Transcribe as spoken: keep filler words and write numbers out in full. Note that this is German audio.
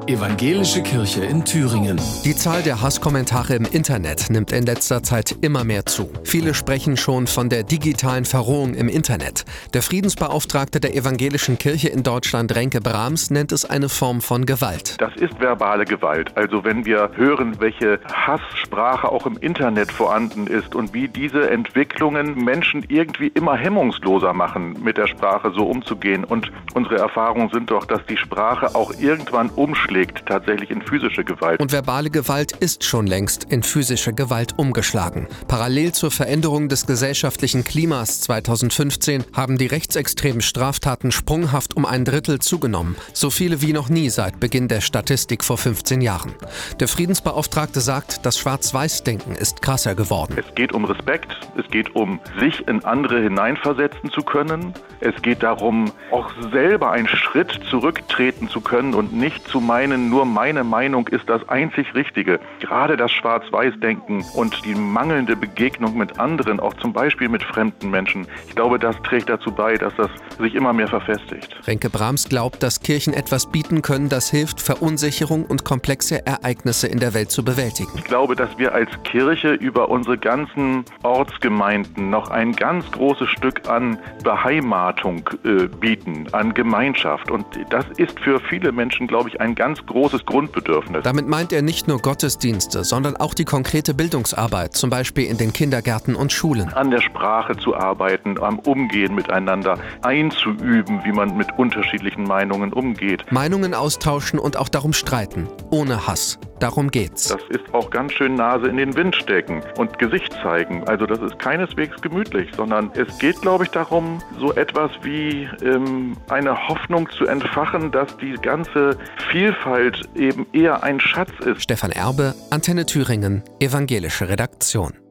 Evangelische Kirche in Thüringen. Die Zahl der Hasskommentare im Internet nimmt in letzter Zeit immer mehr zu. Viele sprechen schon von der digitalen Verrohung im Internet. Der Friedensbeauftragte der Evangelischen Kirche in Deutschland, Renke Brahms, nennt es eine Form von Gewalt. Das ist verbale Gewalt. Also wenn wir hören, welche Hasssprache auch im Internet vorhanden ist und wie diese Entwicklungen Menschen irgendwie immer hemmungsloser machen, mit der Sprache so umzugehen. Und unsere Erfahrungen sind doch, dass die Sprache auch irgendwann umschlägt, tatsächlich in physische Gewalt. Und verbale Gewalt ist schon längst in physische Gewalt umgeschlagen. Parallel zur Veränderung des gesellschaftlichen Klimas zweitausendfünfzehn haben die rechtsextremen Straftaten sprunghaft um ein Drittel zugenommen. So viele wie noch nie seit Beginn der Statistik vor fünfzehn Jahren. Der Friedensbeauftragte sagt, das Schwarz-Weiß-Denken ist krasser geworden. Es geht um Respekt, es geht um sich in andere hineinversetzen zu können. Es geht darum, auch selber einen Schritt zurücktreten zu können und nicht zu meinen, nur meine Meinung ist das einzig Richtige. Gerade das Schwarz-Weiß-Denken und die mangelnde Begegnung mit anderen, auch zum Beispiel mit fremden Menschen, ich glaube, das trägt dazu bei, dass das sich immer mehr verfestigt. Renke Brahms glaubt, dass Kirchen etwas bieten können, das hilft, Verunsicherung und komplexe Ereignisse in der Welt zu bewältigen. Ich glaube, dass wir als Kirche über unsere ganzen Ortsgemeinden noch ein ganz großes Stück an Beheimatung äh, bieten, an Gemeinschaft. Und das ist für viele Menschen, glaube ich, ein ganz großes Grundbedürfnis. Damit meint er nicht nur Gottesdienste, sondern auch die konkrete Bildungsarbeit, zum Beispiel in den Kindergärten und Schulen. An der Sprache zu arbeiten, am Umgehen miteinander, einzuüben, wie man mit unterschiedlichen Meinungen umgeht. Meinungen austauschen und auch darum streiten, ohne Hass. Darum geht's. Das ist auch ganz schön Nase in den Wind stecken und Gesicht zeigen. Also das ist keineswegs gemütlich, sondern es geht, glaube ich, darum, so etwas wie ähm, eine Hoffnung zu entfachen, dass die ganze Vielfalt eben eher ein Schatz ist. Stefan Erbe, Antenne Thüringen, Evangelische Redaktion.